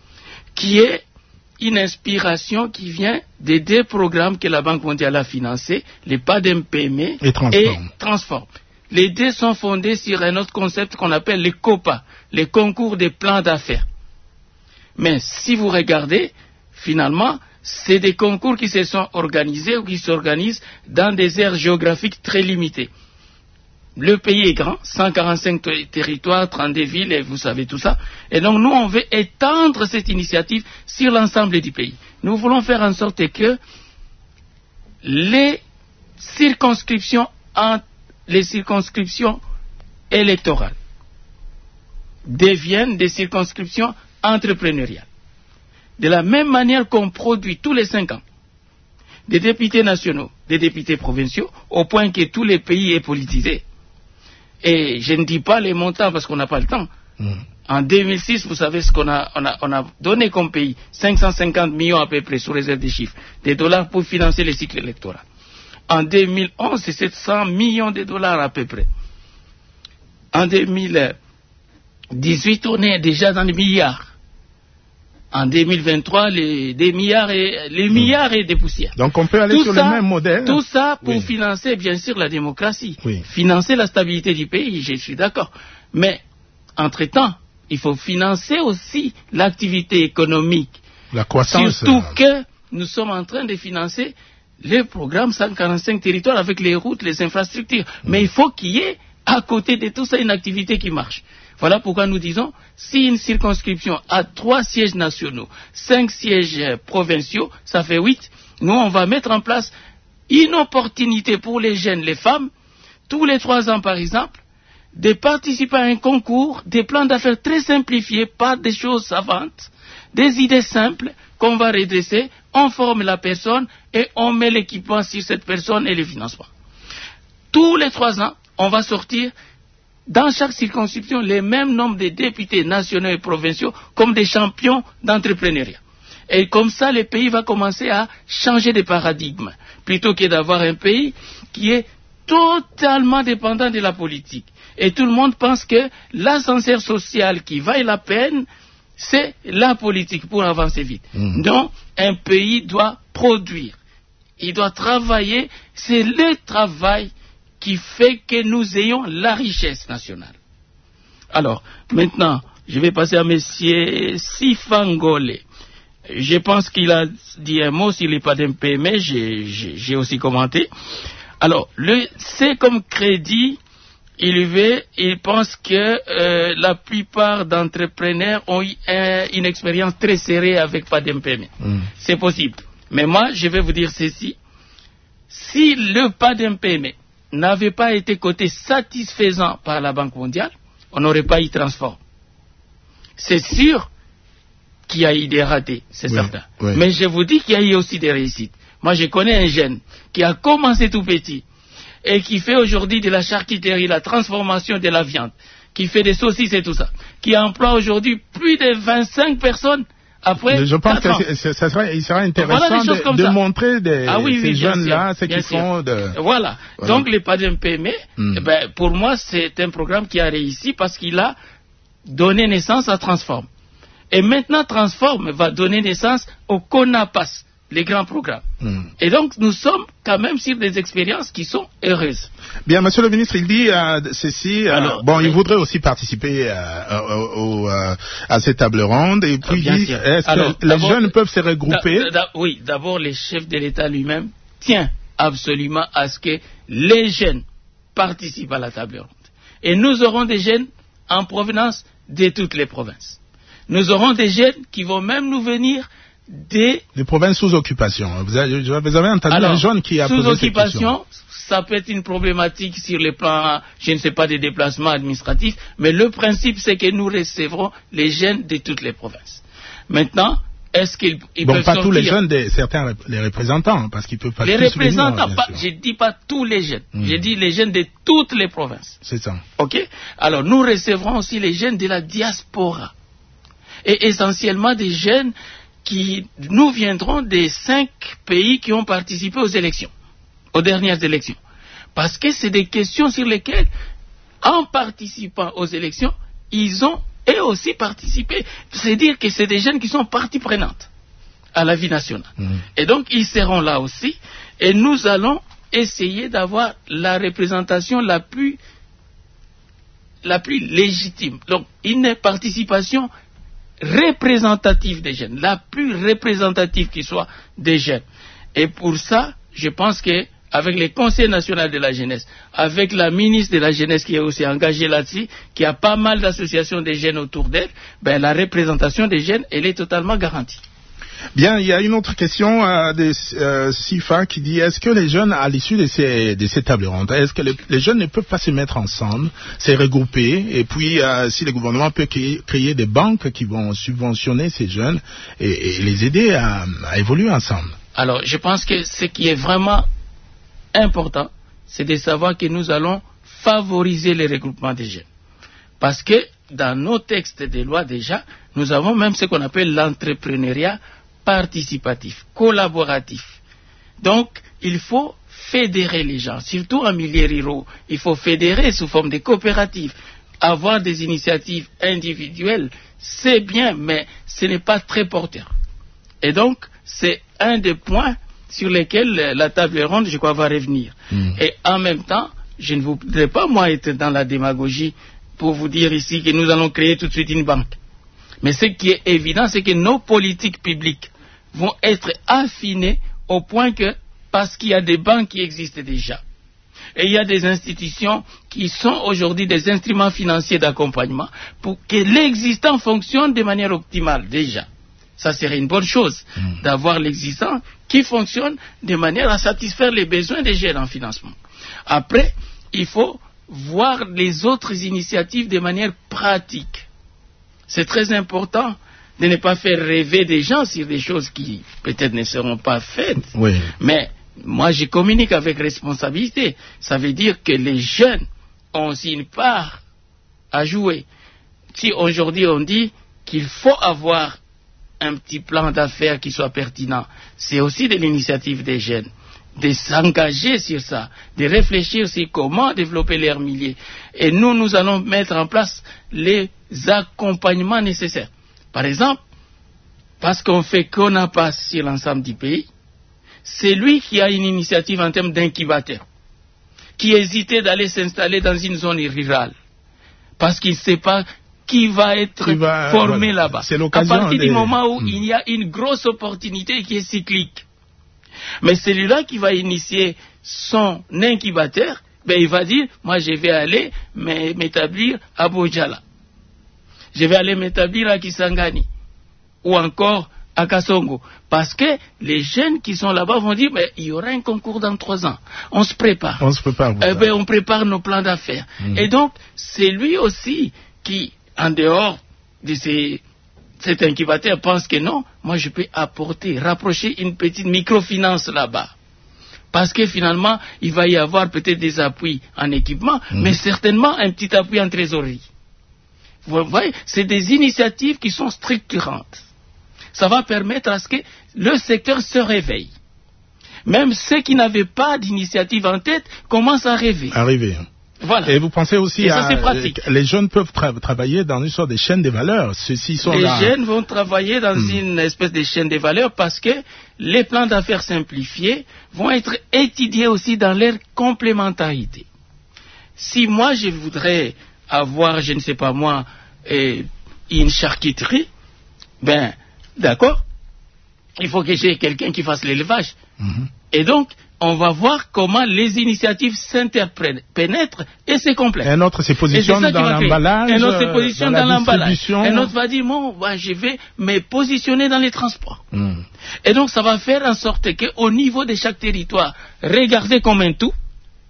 qui est une inspiration qui vient des deux programmes que la Banque mondiale a financés, les PADMPME et Transform. Les deux sont fondés sur un autre concept qu'on appelle les COPA, les concours des plans d'affaires. Mais si vous regardez, finalement, c'est des concours qui se sont organisés ou qui s'organisent dans des aires géographiques très limitées. Le pays est grand, 145 territoires, 32 villes, et vous savez tout ça. Et donc nous, on veut étendre cette initiative sur l'ensemble du pays. Nous voulons faire en sorte que les circonscriptions électorales deviennent des circonscriptions entrepreneuriales. De la même manière qu'on produit tous les 5 ans des députés nationaux, des députés provinciaux, au point que tous les pays est politisé. Et je ne dis pas les montants parce qu'on n'a pas le temps. En 2006, vous savez ce qu'on a donné comme pays, 550 millions à peu près, sous réserve des chiffres, des dollars pour financer les cycles électoraux. En 2011, c'est 700 millions de dollars à peu près. En 2018, on est déjà dans les milliards. En 2023, les milliards et des poussières.
Donc on peut aller tout sur le même modèle.
Tout ça pour financer, bien sûr, la démocratie. Financer la stabilité du pays, je suis d'accord. Mais, entre-temps, il faut financer aussi l'activité économique.
La croissance.
Surtout que nous sommes en train de financer le programme 145 territoires avec les routes, les infrastructures. Mais il faut qu'il y ait, à côté de tout ça, une activité qui marche. Voilà pourquoi nous disons, si une circonscription a 3 sièges nationaux, 5 sièges provinciaux, ça fait 8, nous on va mettre en place une opportunité pour les jeunes, les femmes, tous les 3 ans par exemple, de participer à un concours, des plans d'affaires très simplifiés, pas des choses savantes, des idées simples, qu'on va redresser, on forme la personne et on met l'équipement sur cette personne et le financement. Tous les 3 ans, on va sortir dans chaque circonscription les mêmes nombres de députés nationaux et provinciaux comme des champions d'entrepreneuriat. Et comme ça, le pays va commencer à changer de paradigme, plutôt que d'avoir un pays qui est totalement dépendant de la politique. Et tout le monde pense que l'ascenseur social qui vaille la peine, c'est la politique pour avancer vite. Donc, un pays doit produire, il doit travailler, c'est le travail qui fait que nous ayons la richesse nationale. Alors, maintenant, je vais passer à M. Sifangole. Je pense qu'il a dit un mot sur les PADMP, mais j'ai aussi commenté. Alors, c'est comme crédit, il pense que la plupart d'entrepreneurs ont eu une expérience très serrée avec PADMP. C'est possible. Mais moi, je vais vous dire ceci. Si le PADMP n'avait pas été coté satisfaisant par la Banque mondiale, on n'aurait pas eu Transform. C'est sûr qu'il y a eu des ratés, c'est certain. Oui. Mais je vous dis qu'il y a eu aussi des réussites. Moi, je connais un jeune qui a commencé tout petit et qui fait aujourd'hui de la charcuterie, la transformation de la viande, qui fait des saucisses et tout ça, qui emploie aujourd'hui plus de 25 personnes. Après,
je pense qu'il sera intéressant de montrer ces jeunes-là ce qu'ils font.
Voilà. Donc, le PADMP, pour moi, c'est un programme qui a réussi parce qu'il a donné naissance à Transform. Et maintenant, Transform va donner naissance au CONAPAS, les grands programmes. Et donc, nous sommes quand même sur des expériences qui sont heureuses.
Bien, monsieur le ministre, il dit ceci. Il voudrait aussi participer à cette table ronde. Et puis, est-ce que les jeunes peuvent se regrouper?
Oui, d'abord, le chef de l'État lui-même tient absolument à ce que les jeunes participent à la table ronde. Et nous aurons des jeunes en provenance de toutes les provinces. Nous aurons des jeunes qui vont même nous venir des
provinces sous occupation. Vous avez entendu un jeune qui a posé cette question. Sous occupation,
ça peut être une problématique sur le plan, je ne sais pas, des déplacements administratifs, mais le principe, c'est que nous recevrons les jeunes de toutes les provinces. Maintenant, est-ce qu'ils peuvent
pas
sortir?
Tous les jeunes, certains les représentants, parce qu'ils peuvent pas
les représentants, je ne dis pas tous les jeunes, je dis les jeunes de toutes les provinces.
C'est ça.
Ok? Alors, nous recevrons aussi les jeunes de la diaspora. Et essentiellement des jeunes qui nous viendront des 5 pays qui ont participé aux élections, aux dernières élections. Parce que c'est des questions sur lesquelles, en participant aux élections, ils ont eux aussi participé. C'est-à-dire que c'est des jeunes qui sont partie prenante à la vie nationale. Et donc, ils seront là aussi. Et nous allons essayer d'avoir la représentation la plus légitime. Donc, une participation représentative des jeunes, la plus représentative qui soit des jeunes. Et pour ça, je pense que avec le Conseil national de la jeunesse, avec la ministre de la jeunesse qui est aussi engagée là-dessus, qui a pas mal d'associations de jeunes autour d'elle, la représentation des jeunes, elle est totalement garantie.
Bien, il y a une autre question de Sifa qui dit, est-ce que les jeunes, à l'issue de ces tables rondes, est-ce que les jeunes ne peuvent pas se mettre ensemble, se regrouper, et puis si le gouvernement peut créer des banques qui vont subventionner ces jeunes et les aider à évoluer ensemble?
Alors, je pense que ce qui est vraiment important, c'est de savoir que nous allons favoriser le regroupement des jeunes. Parce que dans nos textes de loi déjà, nous avons même ce qu'on appelle l'entrepreneuriat participatif, collaboratif. Donc, il faut fédérer les gens, surtout en milieu rural. Il faut fédérer sous forme de coopératives. Avoir des initiatives individuelles, c'est bien, mais ce n'est pas très porteur. Et donc, c'est un des points sur lesquels la table ronde, je crois, va revenir. Et en même temps, je ne voudrais pas, moi, être dans la démagogie pour vous dire ici que nous allons créer tout de suite une banque. Mais ce qui est évident, c'est que nos politiques publiques vont être affinées au point que, parce qu'il y a des banques qui existent déjà, et il y a des institutions qui sont aujourd'hui des instruments financiers d'accompagnement, pour que l'existant fonctionne de manière optimale déjà. Ça serait une bonne chose d'avoir l'existant qui fonctionne de manière à satisfaire les besoins des jeunes en financement. Après, il faut voir les autres initiatives de manière pratique. C'est très important de ne pas faire rêver des gens sur des choses qui peut-être ne seront pas faites.
Oui.
Mais moi, je communique avec responsabilité. Ça veut dire que les jeunes ont aussi une part à jouer. Si aujourd'hui on dit qu'il faut avoir un petit plan d'affaires qui soit pertinent, c'est aussi de l'initiative des jeunes, de s'engager sur ça, de réfléchir sur comment développer l'air millier. Et nous allons mettre en place les accompagnements nécessaires. Par exemple, parce qu'on fait qu'on n'a pas sur l'ensemble du pays, c'est lui qui a une initiative en termes d'incubateur, qui hésitait d'aller s'installer dans une zone rurale, parce qu'il ne sait pas qui va être formé là-bas.
C'est l'occasion.
À partir du moment où il y a une grosse opportunité qui est cyclique. Mais celui-là qui va initier son incubateur, il va dire, moi je vais aller m'établir à Bojala. Je vais aller m'établir à Kisangani. Ou encore à Kasongo. Parce que les jeunes qui sont là-bas vont dire, il y aura un concours dans 3 ans. On se prépare. On prépare nos plans d'affaires. Et donc, c'est lui aussi qui, en dehors de cet incubateur, pense que non, moi je peux rapprocher une petite microfinance là-bas. Parce que finalement, il va y avoir peut-être des appuis en équipement, mais certainement un petit appui en trésorerie. Vous voyez, c'est des initiatives qui sont structurantes. Ça va permettre à ce que le secteur se réveille. Même ceux qui n'avaient pas d'initiative en tête commencent à rêver. Voilà.
Et vous pensez aussi
ça,
les jeunes peuvent travailler dans une sorte de chaîne de valeurs.
Les jeunes vont travailler dans une espèce de chaîne de valeurs parce que les plans d'affaires simplifiés vont être étudiés aussi dans leur complémentarité. Si moi je voudrais avoir, je ne sais pas moi, une charcuterie, d'accord, il faut que j'ai quelqu'un qui fasse l'élevage. Et donc, on va voir comment les initiatives s'interpénètrent et se complètent.
Un autre se positionne dans l'emballage,
un autre se positionne dans l'emballage.
Un
autre va dire, je vais me positionner dans les transports. Et donc, ça va faire en sorte qu'au niveau de chaque territoire, regardez comme un tout,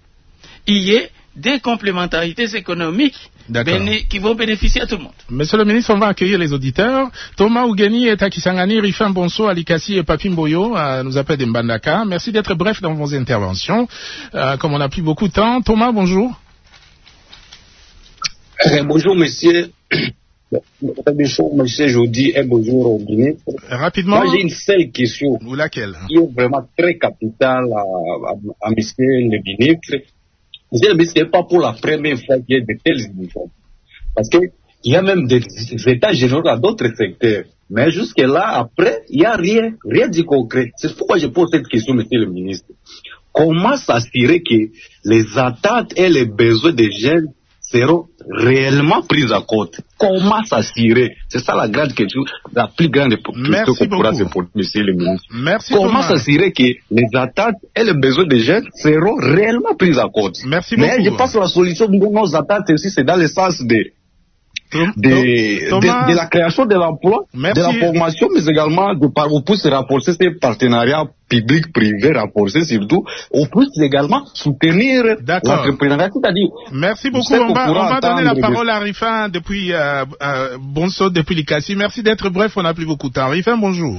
il y ait des complémentarités économiques qui vont bénéficier à tout le monde.
Monsieur le ministre, on va accueillir les auditeurs. Thomas Ougeni est à Kisangani, Rifin Bonso, Alikasi et Papi Mboyo nous appellent de Mbandaka. Merci d'être bref dans vos interventions. Comme on n'a plus beaucoup de temps, Thomas, bonjour.
Bonjour, monsieur. Bonjour, monsieur Jody, et bonjour au ministre.
Rapidement.
Moi, j'ai une seule question.
Ou laquelle?
Qui est vraiment très capitale à monsieur le ministre. Monsieur le ministre, ce n'est pas pour la première fois qu'il y a de telles initiatives. Parce qu'il y a même des états généraux dans d'autres secteurs. Mais jusque-là, après, il n'y a rien de concret. C'est pourquoi je pose cette question, monsieur le ministre. Comment s'assurer que les attentes et les besoins des jeunes seront réellement prises en compte? Comment s'assurer? C'est ça la grande question, la plus grande question qu'on pourra se poser, monsieur le ministre.
Merci.
Comment s'assurer que les attentes et les besoins des jeunes seront réellement prises en compte?
Merci
beaucoup. Mais je pense que la solution de nos attentes aussi, c'est dans le sens de la création de l'emploi, de la formation, mais également on peut se rapprocher ces partenariats public-privé, rapprocher surtout, on peut également soutenir l'entrepreneuriat.
Merci beaucoup. On va donner la parole à Rifin depuis Bonso, depuis Likasi. Merci d'être bref, on n'a plus beaucoup de temps. Rifin, bonjour.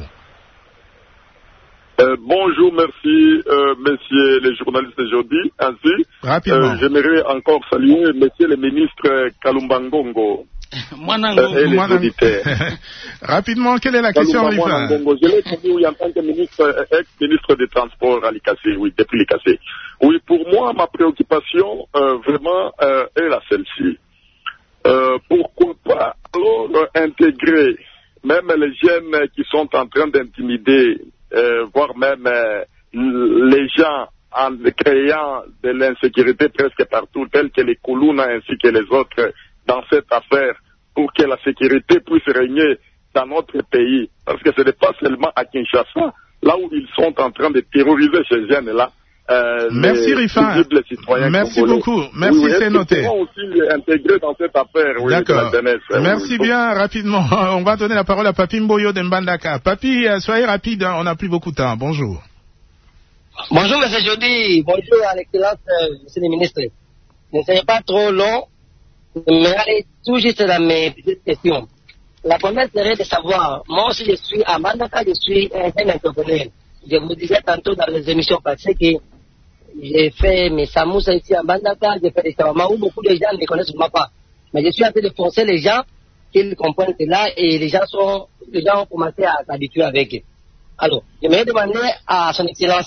Bonjour, merci, messieurs les journalistes aujourd'hui. Ainsi, j'aimerais encore saluer monsieur le ministre Kalumbangongo. Et les auditeurs.
Rapidement, quelle est la question, Rifin?
Je l'ai connu en tant que ex-ministre des Transports à Likasi, depuis Likasi. Oui, pour moi, ma préoccupation, vraiment, est la celle-ci. Pourquoi pas alors intégrer même les jeunes qui sont en train d'intimider, voire même les gens en créant de l'insécurité presque partout, tels que les Koulouna ainsi que les autres, dans cette affaire, pour que la sécurité puisse régner dans notre pays. Parce que ce n'est pas seulement à Kinshasa, là où ils sont en train de terroriser ces jeunes-là.
Merci Rifin. Merci beaucoup. Merci, c'est noté.
Ils aussi intégrer dans cette affaire.
D'accord. Merci bien. Rapidement, on va donner la parole à Papi Mboyo de Mbandaka. Papi, soyez rapide, on n'a plus beaucoup de temps. Bonjour.
Bonjour, monsieur Jody. Bonjour à l'excellence, monsieur le ministre. Ne soyez pas trop long, mais allez tout juste dans mes petites questions. La première serait de savoir, moi aussi je suis à Mbandaka, je suis un entrepreneur. Je vous disais tantôt dans les émissions passées que j'ai fait mes samoussa ici à Mbandaka, j'ai fait des shawarma où beaucoup de gens ne connaissent pas. Mais je suis en train de forcer les gens qu'ils comprennent cela et les gens ont commencé à s'habituer avec eux. Alors, je me demandais à son excellence,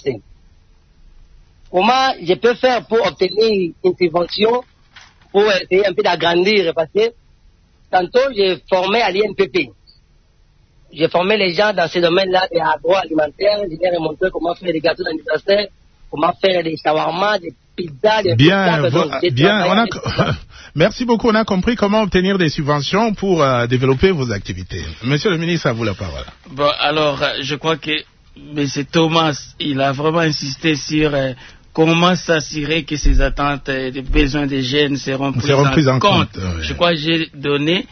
comment je peux faire pour obtenir une subvention pour essayer un peu d'agrandir, parce que tantôt j'ai formé à l'INPP. J'ai formé les gens dans ce domaine-là de l'agroalimentaire, je leur ai montré comment faire des gâteaux d'anniversaire, comment faire des shawarma, des pizzas, des
bien. Merci beaucoup. On a compris comment obtenir des subventions pour développer vos activités. Monsieur le ministre, à vous la parole.
Bon, alors, je crois que M. Thomas, il a vraiment insisté sur comment s'assurer que ces attentes et les besoins des jeunes seront pris en compte. Oui. Je crois que j'ai donné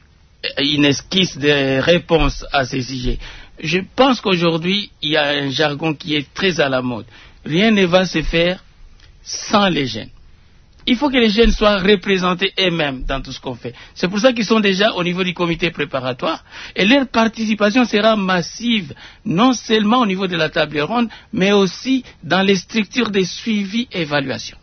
une esquisse de réponse à ces sujets. Je pense qu'aujourd'hui, il y a un jargon qui est très à la mode. Rien ne va se faire sans les jeunes. Il faut que les jeunes soient représentés eux-mêmes dans tout ce qu'on fait. C'est pour ça qu'ils sont déjà au niveau du comité préparatoire et leur participation sera massive, non seulement au niveau de la table ronde, mais aussi dans les structures de suivi et évaluation.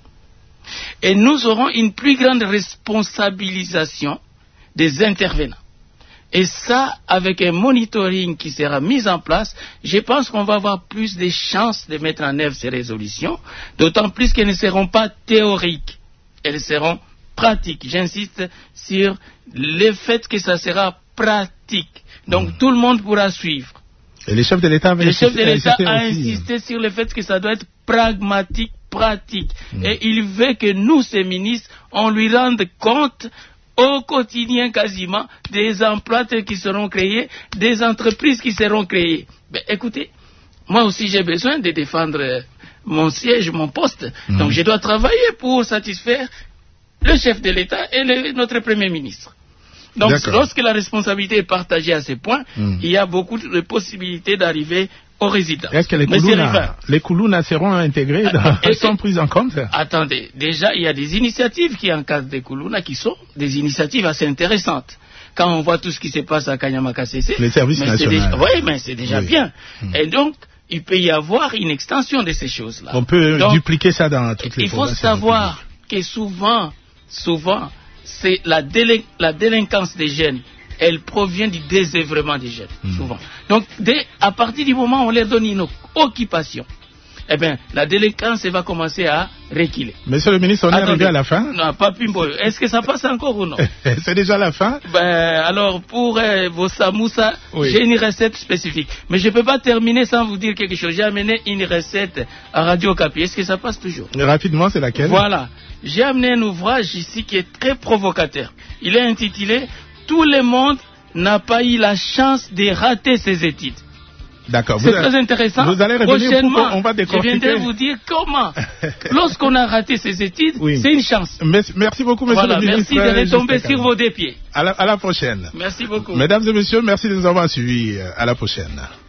Et nous aurons une plus grande responsabilisation des intervenants. Et ça, avec un monitoring qui sera mis en place, je pense qu'on va avoir plus de chances de mettre en œuvre ces résolutions, d'autant plus qu'elles ne seront pas théoriques, elles seront pratiques. J'insiste sur le fait que ça sera pratique. Donc tout le monde pourra suivre.
Et les chefs de l'État
a insisté sur le fait que ça doit être pragmatique, pratique. Et il veut que nous, ces ministres, on lui rende compte au quotidien quasiment des emplois qui seront créés, des entreprises qui seront créées. Ben, écoutez, moi aussi j'ai besoin de défendre mon siège, mon poste. Donc je dois travailler pour satisfaire le chef de l'État et notre Premier ministre. Donc lorsque la responsabilité est partagée à ce point, il y a beaucoup de possibilités d'arriver au résultat.
Est-ce que les Koulouna seront intégrés sont prises en compte?
Attendez, déjà il y a des initiatives qui encadrent des Koulouna qui sont des initiatives assez intéressantes. Quand on voit tout ce qui se passe à Kanyama-Kassese,
les services nationaux.
Oui, mais c'est déjà bien. Et donc, il peut y avoir une extension de ces choses-là.
On peut dupliquer ça dans toutes les provinces.
Il faut savoir que souvent, c'est la délinquance des jeunes. Elle provient du désœuvrement des jeunes, souvent. Donc, à partir du moment où on leur donne une occupation, eh bien, la délinquance va commencer à reculer.
Monsieur le ministre, on est arrivé à la fin?
Non, pas Pimbo. Est-ce que ça passe encore ou non?
C'est déjà la fin?
Alors, pour vos samoussa, j'ai une recette spécifique. Mais je ne peux pas terminer sans vous dire quelque chose. J'ai amené une recette à Radio Okapi. Est-ce que ça passe toujours?
Rapidement, c'est laquelle?
Voilà. J'ai amené un ouvrage ici qui est très provocateur. Il est intitulé « Tout le monde n'a pas eu la chance de rater ses études ».
D'accord.
C'est très intéressant.
Vous allez revenir pour qu'on va
Je
décortiquer.
viendrai vous dire comment. Lorsqu'on a raté ses études, c'est une chance.
Merci beaucoup, monsieur le ministre.
Merci de retomber sur vos deux pieds.
À la prochaine.
Merci beaucoup.
Mesdames et messieurs, merci de nous avoir suivis. À la prochaine.